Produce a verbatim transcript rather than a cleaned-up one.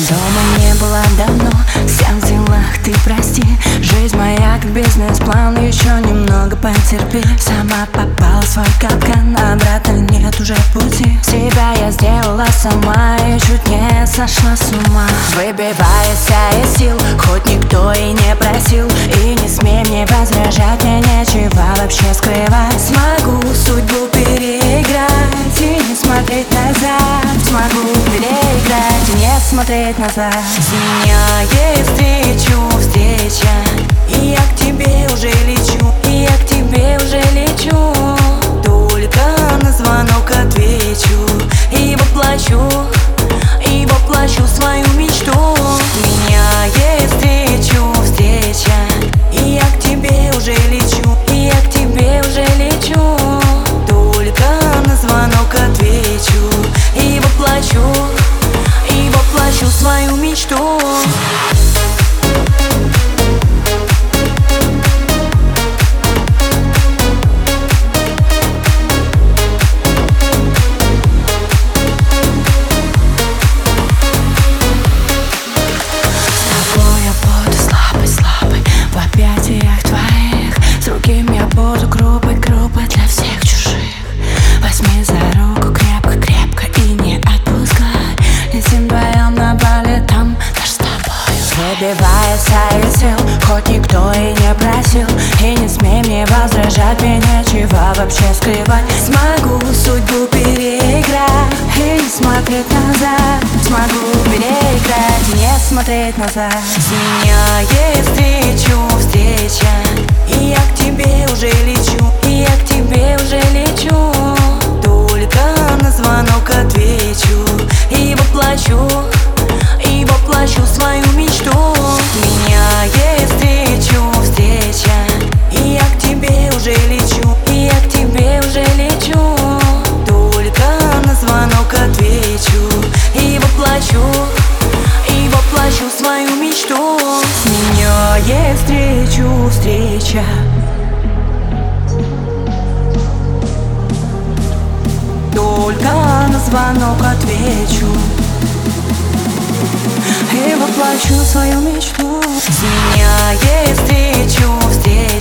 Дома не было давно, вся в делах, ты прости. Жизнь моя как бизнес-план, еще немного потерпи. Сама попала в свой капкан, обратно нет уже пути. Себя я сделала сама и чуть не сошла с ума. Выбиваясь из сил, хоть никто и не просил. И не смей мне возражать, мне нечего вообще скрывать. Смогу судьбу переиграть и не смотреть назад. Смогу переиграть и не смотреть назад. Сменяет встречу встреча, и я к тебе уже лечу, и я к тебе уже лечу. Только на звонок отвечу и воплощу, и воплощу свою мечту. Меняет встречу встреча, и я к тебе уже лечу, и я к тебе уже лечу. Только на звонок отвечу и воплощу, и воплощу свою мечту. Выбивается из сил, хоть никто и не просил. И не смей мне возражать, мне нечего вообще скрывать. Смогу судьбу переиграть и не смотреть назад. Смогу переиграть и не смотреть назад. Сменяет встречу встреча, и я к тебе уже лечу, и я к тебе уже лечу. Только на звонок отвечу и воплощу, и воплощу свою мечту. Меняет встречу встреча, и я к тебе уже лечу, и я к тебе уже лечу. Только на звонок отвечу и воплощу, и воплощу свою мечту. Меняет встречу встреча, только на звонок отвечу и воплощу свою мечту. Сменяет встречу встречу.